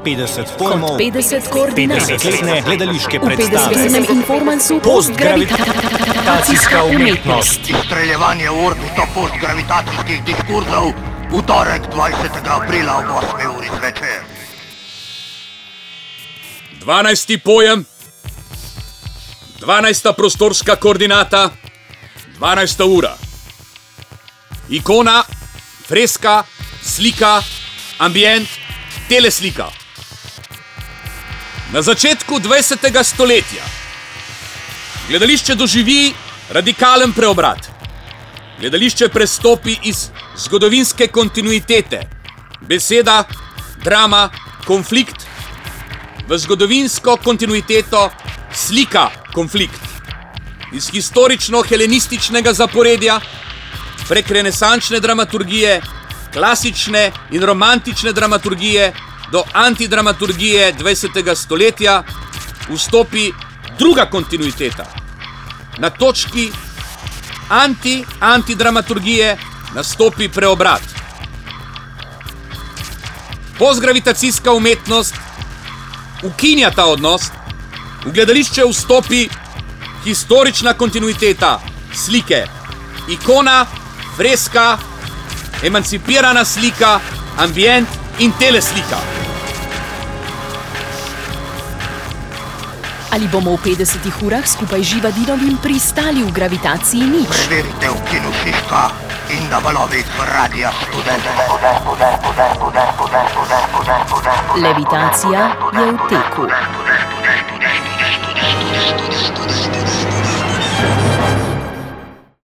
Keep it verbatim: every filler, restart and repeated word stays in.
petdeset pojmov, petdeset koordinat, petdesetletne gledališke v predstave. petdesetletnem informansu postgravitacijska umetnost. Izstreljevanje v orbito postgravitacijskih diskurzov v torek dvajsetega aprila ob osmi uri zvečer. Dvanajsti pojem, dvanajsta prostorska koordinata, dvanajsta ura. Ikona, freska, slika, ambient, teleslika. Na začetku dvajsetega stoletja gledališče doživi radikalen preobrat. Gledališče prestopi iz zgodovinske kontinuitete, beseda, drama, konflikt, v zgodovinsko kontinuiteto slika, konflikt. Iz historično-helenističnega zaporedja prek renesančne dramaturgije, klasične in romantične dramaturgije do antidramaturgije dvajsetega stoletja vstopi druga kontinuiteta. Na točki anti-antidramaturgije nastopi preobrat. Postgravitacijska umetnost ukinja ta odnos, v gledališče vstopi historična kontinuiteta slike, ikona, freska, emancipirana slika, ambient in teleslika. Ali bomo v petdesetih urah skupaj z Živadinovim pristali v gravitaciji nič? Preverite v kinu Šiška in na valovih Radia Študent. Levitacija je v teku. Študent, študent, študent, študent, študent, študent, študent.